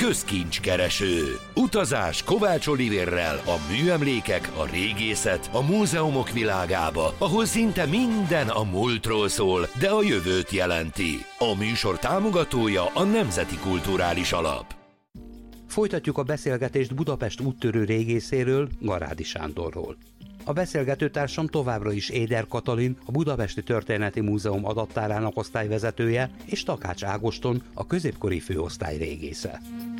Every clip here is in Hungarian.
közkincskereső. Utazás Kovács Olivérrel a műemlékek, a régészet, a múzeumok világába, ahol szinte minden a múltról szól, de a jövőt jelenti. A műsor támogatója a Nemzeti Kulturális Alap. Folytatjuk a beszélgetést Budapest úttörő régészéről, Garádi Sándorról. A beszélgetőtársam továbbra is Éder Katalin, a Budapesti Történeti Múzeum adattárának osztályvezetője, és Takács Ágoston, a középkori főosztály régésze.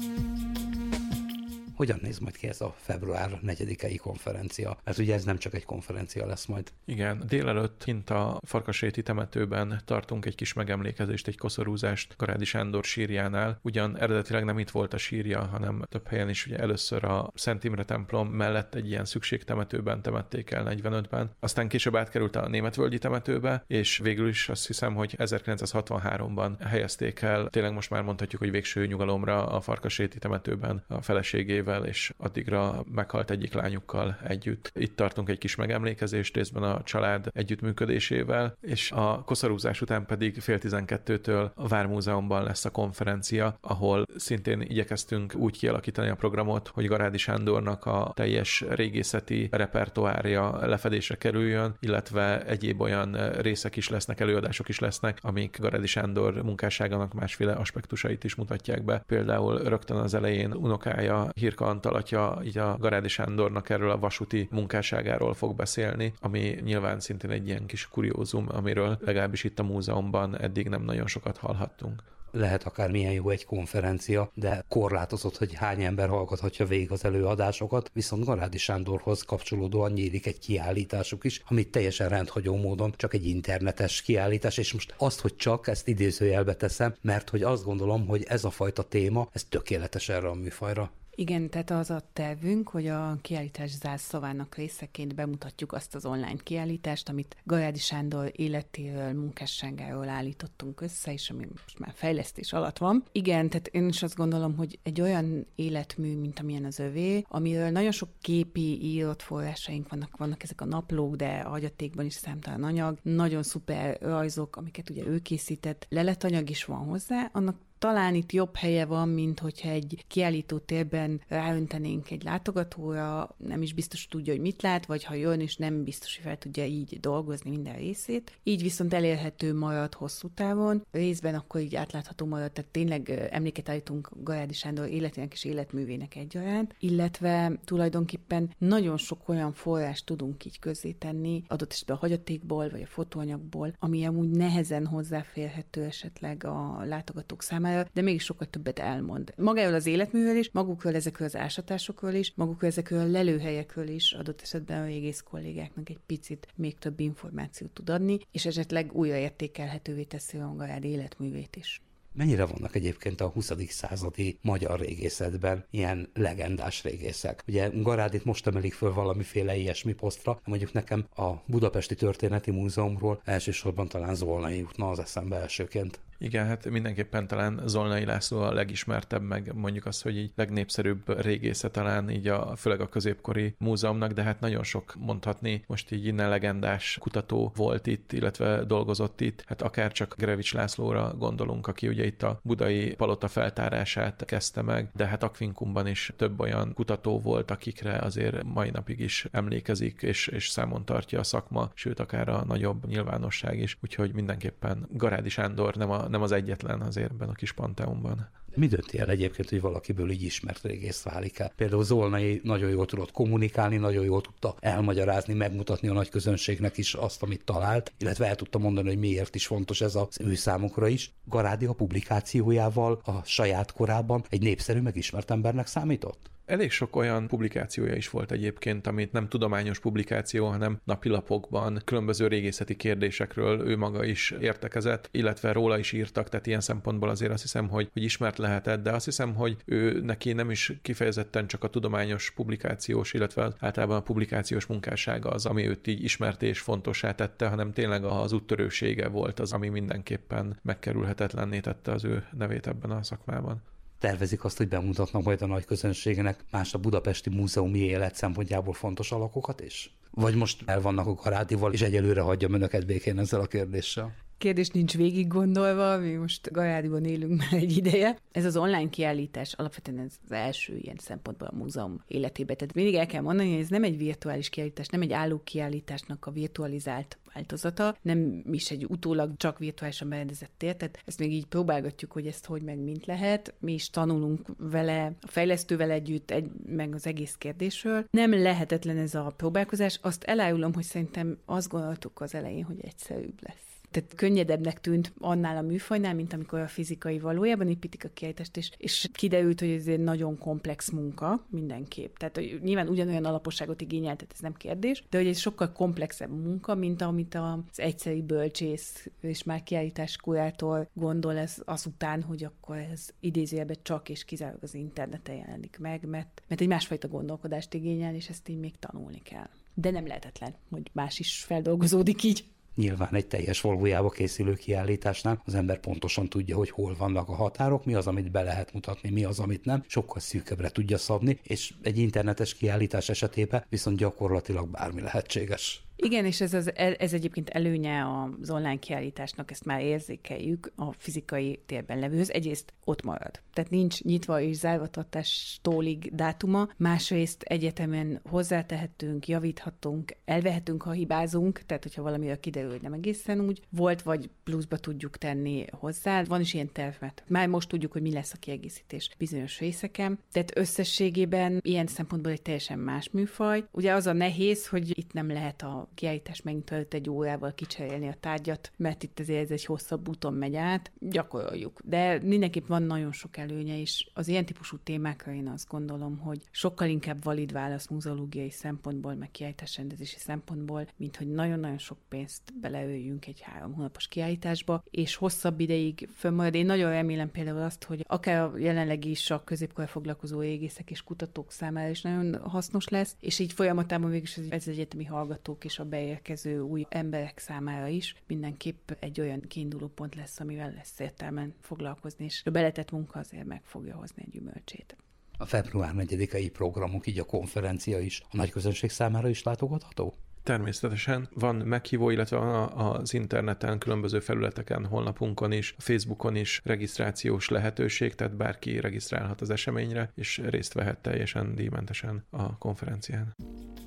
Hogyan néz majd ki ez a február 4-i konferencia? Mert ugye ez nem csak egy konferencia lesz majd. Igen, délelőtt kint a Farkasréti temetőben tartunk egy kis megemlékezést, egy koszorúzást Garádi Sándor sírjánál. Ugyan eredetileg nem itt volt a sírja, hanem több helyen is ugye először a Szent Imre templom mellett egy ilyen szükségtemetőben temették el 45-ben. Aztán később átkerült a Németvölgyi temetőbe, és végül is azt hiszem, hogy 1963-ban helyezték el, tényleg most már mondhatjuk, hogy végső nyugalomra a Farkasréti temetőben a feleségével, és addigra meghalt egyik lányukkal együtt. Itt tartunk egy kis megemlékezést részben a család együttműködésével, és a koszorúzás után pedig 11:30-től a Vármúzeumban lesz a konferencia, ahol szintén igyekeztünk úgy kialakítani a programot, hogy Garádi Sándornak a teljes régészeti repertoárja lefedésre kerüljön, illetve egyéb olyan részek is lesznek, előadások is lesznek, amik Garádi Sándor munkásságának másféle aspektusait is mutatják be. Például rögtön az elején unokája, Hirka Antal atya, így a Garádi Sándornak erről a vasúti munkásságáról fog beszélni, ami nyilván szintén egy ilyen kis kuriózum, amiről legalábbis itt a múzeumban eddig nem nagyon sokat hallhattunk. Lehet akár milyen jó egy konferencia, de korlátozott, hogy hány ember hallgathatja végig az előadásokat, viszont Garádi Sándorhoz kapcsolódóan nyílik egy kiállításuk is, amit teljesen rendhagyó módon csak egy internetes kiállítás, és most azt, hogy csak, ezt idézőjelbe teszem, mert hogy azt gondolom, hogy ez a fajta téma, ez tökéletes erre a műfajra. Igen, tehát az a tervünk, hogy a kiállítás zárszavának részeként bemutatjuk azt az online kiállítást, amit Garádi Sándor életéről, munkásságáról állítottunk össze, és ami most már fejlesztés alatt van. Igen, tehát én is azt gondolom, hogy egy olyan életmű, mint amilyen az övé, amiről nagyon sok képi, írott forrásaink vannak ezek a naplók, de a hagyatékban is számtalan anyag, nagyon szuper rajzok, amiket ugye ő készített, leletanyag is van hozzá, annak talán itt jobb helye van, mint hogyha egy kiállító térben ráöntenénk egy látogatóra, nem is biztos tudja, hogy mit lát, vagy ha jön, és nem biztos, hogy fel tudja így dolgozni minden részét. Így viszont elérhető marad hosszú távon, részben akkor így átlátható marad, tehát tényleg emléket állítunk Garádi Sándor életének és életművének egyaránt, illetve tulajdonképpen nagyon sok olyan forrást tudunk így közzétenni, adott esetben a hagyatékból, vagy a fotóanyagból, ami amúgy nehezen hozzáférhető esetleg a látogatók számára, de mégis sokkal többet elmond. Magáról az életművel is, magukról ezekről az ásatásokról is, magukról ezekről a lelőhelyekről is adott esetben a régész kollégáknak egy picit még több információt tud adni, és esetleg újraértékelhetővé teszi a Garádi életművét is. Mennyire vannak egyébként a 20. századi magyar régészetben ilyen legendás régészek? Ugye Garádit most emelik föl valamiféle ilyesmi posztra, mondjuk nekem a Budapesti Történeti Múzeumról elsősorban talán Zolnai jutna az eszembe elsőként. Igen, hát mindenképpen talán Zolnai László a legismertebb, meg mondjuk azt, hogy így legnépszerűbb régésze talán így főleg a középkori múzeumnak, de hát nagyon sok mondhatni, most így innen legendás kutató volt itt, illetve dolgozott itt, hát akár csak Grevics Lászlóra gondolunk, aki ugye itt a budai palota feltárását kezdte meg, de hát Aquincumban is több olyan kutató volt, akikre azért mai napig is emlékezik, és számon tartja a szakma, sőt akár a nagyobb nyilvánosság is, úgyhogy mindenképpen Garádi Sándor nem az egyetlen azért ebben a kis panteonban. Mi dönti el egyébként, hogy valakiből így ismert régész válik el? Például Zolnai nagyon jól tudott kommunikálni, nagyon jól tudta elmagyarázni, megmutatni a nagy közönségnek is azt, amit talált, illetve el tudta mondani, hogy miért is fontos ez az ő számukra is. Garádi a publikációjával a saját korában egy népszerű, megismert embernek számított? Elég sok olyan publikációja is volt egyébként, amit nem tudományos publikáció, hanem napilapokban különböző régészeti kérdésekről ő maga is értekezett, illetve róla is írtak, tehát ilyen szempontból azért azt hiszem, hogy ismert lehetett, de azt hiszem, hogy ő neki nem is kifejezetten csak a tudományos publikációs, illetve általában a publikációs munkássága az, ami őt így ismerté és fontossá tette, hanem tényleg az úttörősége volt az, ami mindenképpen megkerülhetetlenné tette az ő nevét ebben a szakmában. Tervezik azt, hogy bemutatnak majd a nagy közönségnek más a budapesti múzeumi élet szempontjából fontos alakokat is? Vagy most el vannak a Garádival, és egyelőre hagyjam önöket békén ezzel a kérdéssel? kérdés nincs végig gondolva, mi most Gajádiban élünk már egy ideje. Ez az online kiállítás alapvetően ez az első ilyen szempontból a múzeum életében. Tehát mindig el kell mondani, hogy ez nem egy virtuális kiállítás, nem egy álló kiállításnak a virtualizált változata, nem is egy utólag csak virtuálisan berendezett tér, tehát ezt még így próbálgatjuk, hogy ezt hogy meg mint lehet. Mi is tanulunk vele, a fejlesztővel együtt, meg az egész kérdésről. Nem lehetetlen ez a próbálkozás. Azt elárulom, hogy szerintem azt gondoltuk az elején, hogy egyszerűbb lesz. Tehát könnyedebbnek tűnt annál a műfajnál, mint amikor a fizikai valójában építik a kiállítást, és kiderült, hogy ez egy nagyon komplex munka mindenképp. Tehát nyilván ugyanolyan alaposságot igényel, tehát ez nem kérdés, de hogy ez sokkal komplexebb munka, mint amit az egyszerű bölcsész és már kiállítás kurátor gondol ez azután, hogy akkor ez idézőjelben csak és kizárólag az interneten jelenik meg, mert egy másfajta gondolkodást igényel, és ezt így még tanulni kell. De nem lehetetlen, hogy más is feldolgozódik így. Nyilván egy teljes valójába készülő kiállításnál az ember pontosan tudja, hogy hol vannak a határok, mi az, amit be lehet mutatni, mi az, amit nem, sokkal szűkebbre tudja szabni, és egy internetes kiállítás esetében viszont gyakorlatilag bármi lehetséges. Igen, és ez egyébként előnye az online kiállításnak, ezt már érzékeljük a fizikai térben levőhöz. Egyrészt ott marad. Tehát nincs nyitva és zárvatartástólig dátuma, másrészt egyetemen hozzátehetünk, javíthatunk, elvehetünk, ha hibázunk, tehát hogyha valamiről kiderül, hogy nem egészen úgy volt, vagy pluszba tudjuk tenni hozzá. Van is ilyen terv, mert már most tudjuk, hogy mi lesz a kiegészítés bizonyos részeken. Tehát összességében ilyen szempontból egy teljesen más műfaj. Ugye az a nehéz, hogy itt nem lehet a kiállítás megint előtt egy órával kicserélni a tárgyat, mert itt azért ez egy hosszabb úton megy át, gyakoroljuk. De mindenképp van nagyon sok előnye is. Az ilyen típusú témákra én azt gondolom, hogy sokkal inkább valid válasz muzeológiai szempontból, meg kiállításrendezési szempontból, mint hogy nagyon-nagyon sok pénzt beleöljünk egy 3 hónapos kiállításba, és hosszabb ideig fönnmarad. Én nagyon remélem például azt, hogy akár jelenleg is a középkor foglalkozó régészek és kutatók számára is nagyon hasznos lesz, és így folyamatában végülis ez egyetemi hallgatók és a beérkező új emberek számára is mindenképp egy olyan kiinduló pont lesz, amivel lesz értelmen foglalkozni, és a beletett munka azért meg fogja hozni egy gyümölcsét. A február 4-i programok, így a konferencia is a nagyközönség számára is látogatható? Természetesen van meghívó, illetve az interneten, különböző felületeken, honlapunkon is, Facebookon is regisztrációs lehetőség, tehát bárki regisztrálhat az eseményre, és részt vehet teljesen díjmentesen a konferencián.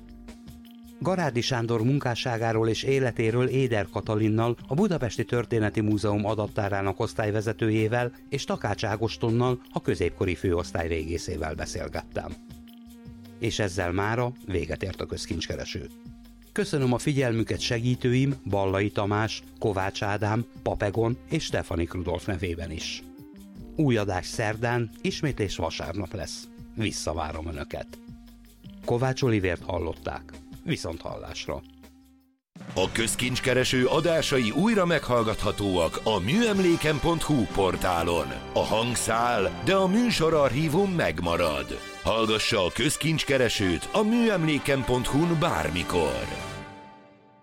Garádi Sándor munkásságáról és életéről Éder Katalinnal, a Budapesti Történeti Múzeum adattárának osztályvezetőjével és Takács Ágostonnal, a középkori főosztály régészével beszélgettem. És ezzel mára véget ért a közkincskereső. Köszönöm a figyelmüket segítőim Ballai Tamás, Kovács Ádám, Papegon és Stefanik Rudolf nevében is. Új adás szerdán, ismétlés vasárnap lesz. Visszavárom Önöket. Kovács Olivért hallották. Viszont hallásra. A közkincskereső adásai újra meghallgathatóak a műemléken.hu portálon. A hang száll, de a műsorarchívum megmarad. Hallgassa a közkincskeresőt a műemléken.hu-n bármikor.